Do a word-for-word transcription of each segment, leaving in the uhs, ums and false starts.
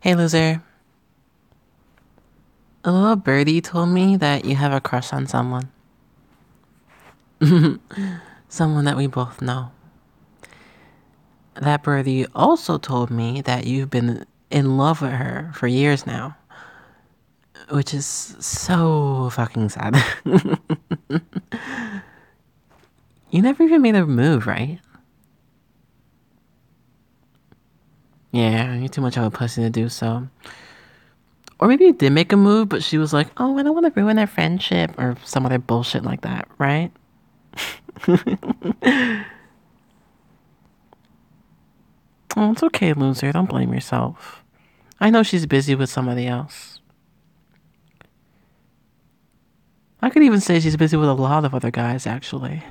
Hey, loser. A little birdie told me that you have a crush on someone. Someone that we both know. That birdie also told me that you've been in love with her for years now, which is so fucking sad. You never even made a move, right? Yeah, you're too much of a pussy to do so. Or maybe you did make a move, but she was like, oh, I don't want to ruin our friendship or some other bullshit like that, right? Oh, it's okay, loser. Don't blame yourself. I know she's busy with somebody else. I could even say she's busy with a lot of other guys, actually.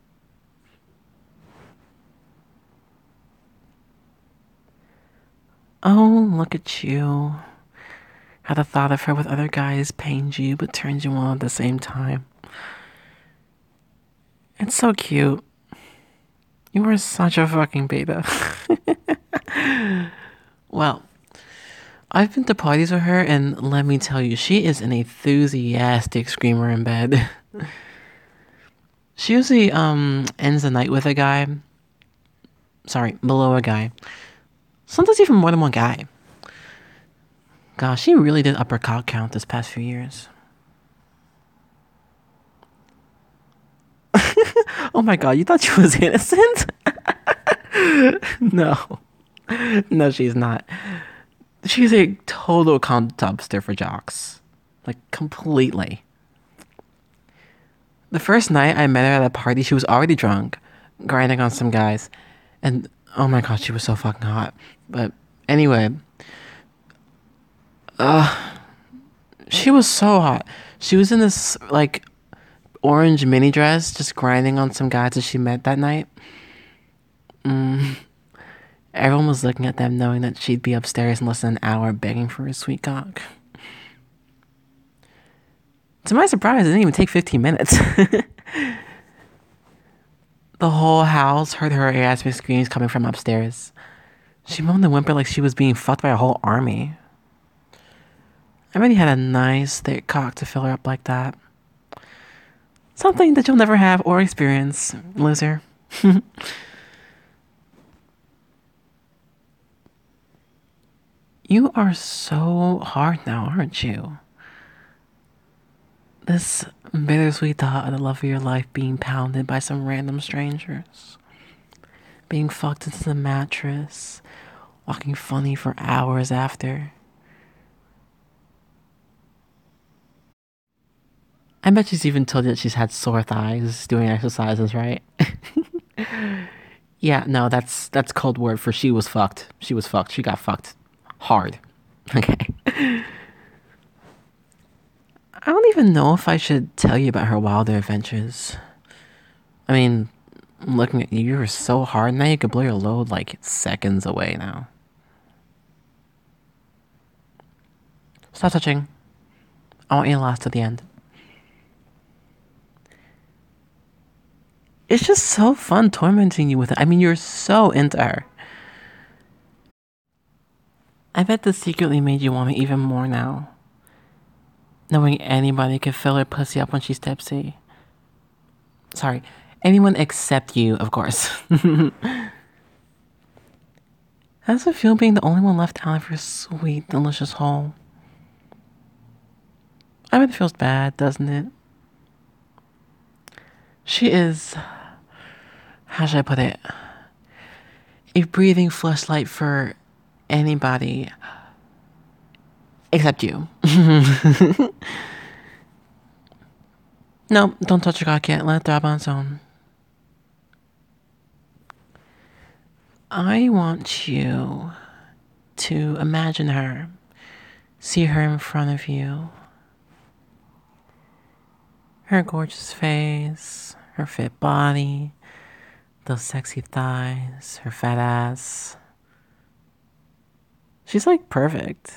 Oh, look at you. How the thought of her with other guys pains you but turns you on at the same time. It's so cute. You are such a fucking beta. Well, I've been to parties with her, and let me tell you, she is an enthusiastic screamer in bed. She usually um ends the night with a guy. Sorry, below a guy. Sometimes even more than one guy. Gosh, she really did up her cock count this past few years. Oh my god, you thought she was innocent? No. No, she's not. She's a total cunt dumpster for jocks. Like, completely. The first night I met her at a party, she was already drunk, grinding on some guys. And oh my god, she was so fucking hot. But anyway, she was so hot. She was in this, like, orange mini dress, just grinding on some guys that she met that night. Everyone was looking at them, knowing that she'd be upstairs in less than an hour begging for a sweet cock. To my surprise, it didn't even take fifteen minutes. The whole house heard her orgasmic screams coming from upstairs. She moaned and whimpered like she was being fucked by a whole army. I already had a nice thick cock to fill her up like that. Something that you'll never have or experience, loser. You are so hard now, aren't you? This bittersweet thought of the love of your life being pounded by some random strangers. Being fucked into the mattress. Walking funny for hours after. I bet she's even told you that she's had sore thighs doing exercises, right? Yeah, no, that's that's code word for she was fucked. She was fucked. She got fucked hard. Okay. I don't even know if I should tell you about her wilder adventures. I mean, looking at you, you're so hard now you could blow your load like seconds away now. Stop touching. I want you to last to the end. It's just so fun tormenting you with it. I mean, you're so into her. I bet this secretly made you want me even more now. Knowing anybody could fill her pussy up when she's tipsy. Sorry, anyone except you, of course. How does it feel being the only one left out of her sweet, delicious hole? I bet it feels bad, doesn't it? She is, how should I put it? A breathing fleshlight for anybody except you. No, don't touch your cock yet. Let it throb on its own. I want you to imagine her. See her in front of you. Her gorgeous face, her fit body, those sexy thighs, her fat ass. She's like perfect.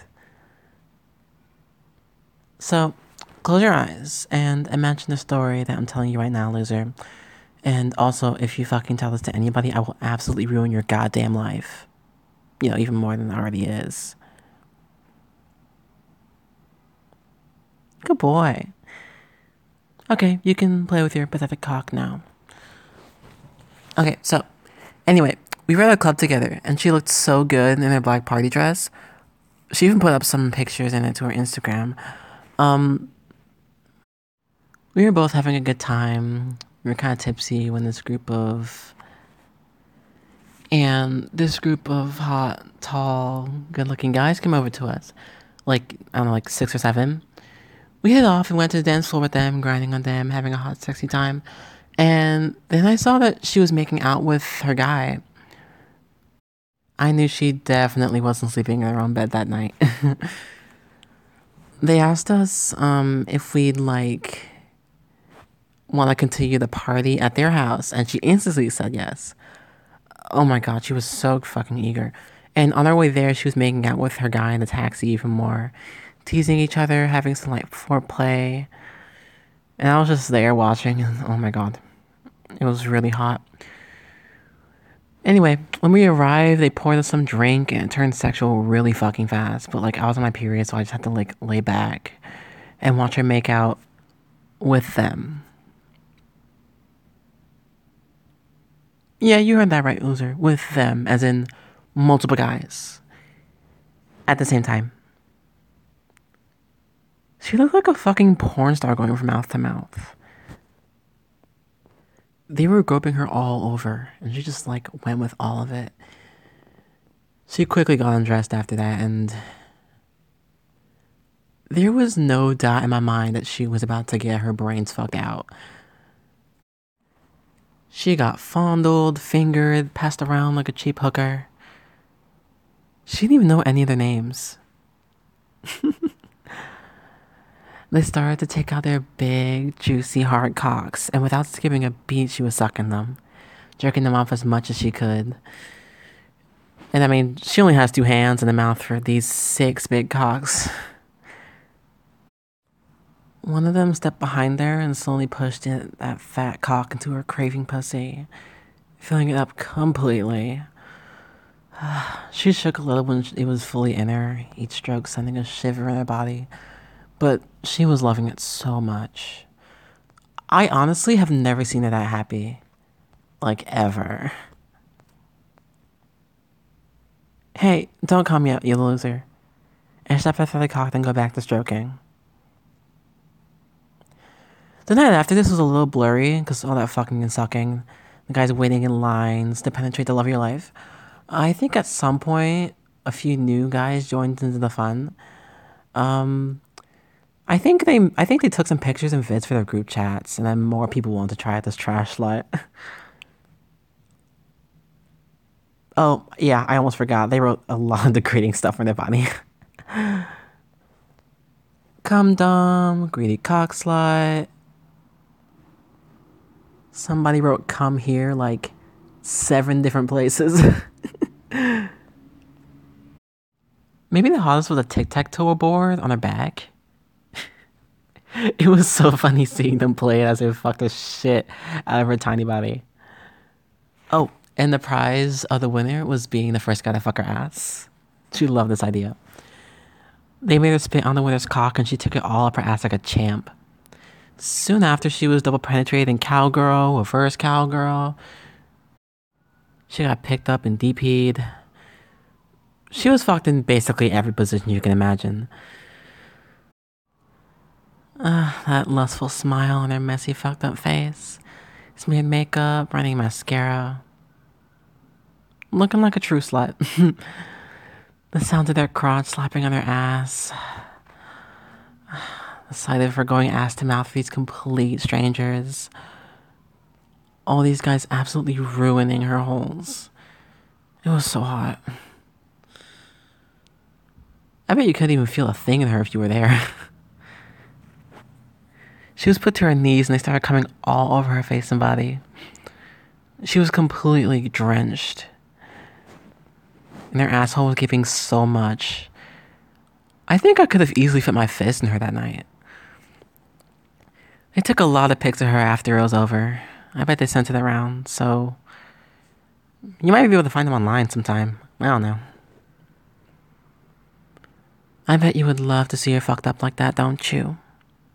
So, close your eyes and imagine the story that I'm telling you right now, loser. And also, if you fucking tell this to anybody, I will absolutely ruin your goddamn life. You know, even more than it already is. Good boy. Okay, you can play with your pathetic cock now. Okay, so anyway, we were at a club together, and she looked so good in her black party dress. She even put up some pictures in it to her Instagram. Um, we were both having a good time. We were kind of tipsy when this group of and this group of hot, tall, good-looking guys came over to us. Like I don't know, like six or seven. We hit off and went to the dance floor with them, grinding on them, having a hot, sexy time. And then I saw that she was making out with her guy. I knew she definitely wasn't sleeping in her own bed that night. They asked us um, if we'd like want to continue the party at their house, and she instantly said yes. Oh my god, she was so fucking eager. And on our way there, she was making out with her guy in the taxi even more, teasing each other, having some like foreplay. And I was just there watching, and oh my god, it was really hot. Anyway, when we arrived, they poured us some drink, and it turned sexual really fucking fast. But like, I was on my period, so I just had to like lay back and watch her make out with them. Yeah, you heard that right, loser. With them, as in multiple guys at the same time. She looked like a fucking porn star going from mouth to mouth. They were groping her all over, and she just like went with all of it. She quickly got undressed after that, and there was no doubt in my mind that she was about to get her brains fucked out. She got fondled, fingered, passed around like a cheap hooker. She didn't even know any of their names. They started to take out their big, juicy, hard cocks, and without skipping a beat, she was sucking them, jerking them off as much as she could. And I mean, she only has two hands in the mouth for these six big cocks. One of them stepped behind her and slowly pushed it, that fat cock into her craving pussy, filling it up completely. She shook a little when it was fully in her, each stroke sending a shiver in her body, but she was loving it so much. I honestly have never seen her that happy. Like, ever. Hey, don't call me out, you loser. And step after the cock, then go back to stroking. The night after this was a little blurry because all that fucking and sucking. The guys waiting in lines to penetrate the love of your life. I think at some point a few new guys joined into the fun. Um, I think they I think they took some pictures and vids for their group chats, and then more people wanted to try out this trash slut. Oh yeah, I almost forgot. They wrote a lot of degrading stuff on their body. Cum dumb, greedy cock slut. Somebody wrote come here like seven different places. Maybe the hottest was a tic-tac-toe board on her back. It was so funny seeing them play it as they fucked the shit out of her tiny body. Oh, and the prize of the winner was being the first guy to fuck her ass. She loved this idea. They made her spit on the winner's cock, and she took it all up her ass like a champ. Soon after, she was double penetrated in cowgirl, reverse cowgirl. She got picked up and D P'd. She was fucked in basically every position you can imagine. Uh, that lustful smile on her messy, fucked up face. Smeared makeup, running mascara. Looking like a true slut. The sound of their crotch slapping on their ass. The sight of her going ass to mouth with these complete strangers. All these guys absolutely ruining her holes. It was so hot. I bet you couldn't even feel a thing in her if you were there. She was put to her knees and they started coming all over her face and body. She was completely drenched. And her asshole was giving so much. I think I could have easily fit my fist in her that night. They took a lot of pics of her after it was over. I bet they sent it around, so you might be able to find them online sometime. I don't know. I bet you would love to see her fucked up like that, don't you?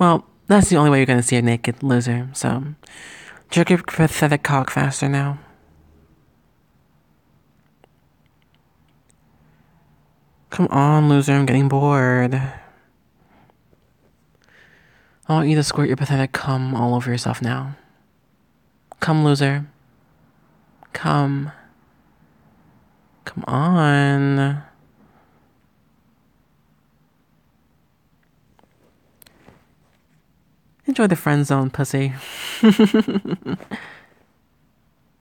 Well, that's the only way you're gonna see a naked loser, so jerk your pathetic cock faster now. Come on, loser, I'm getting bored. I want you to squirt your pathetic cum all over yourself now. Come, loser. Come. Come on. Enjoy the friend zone, pussy.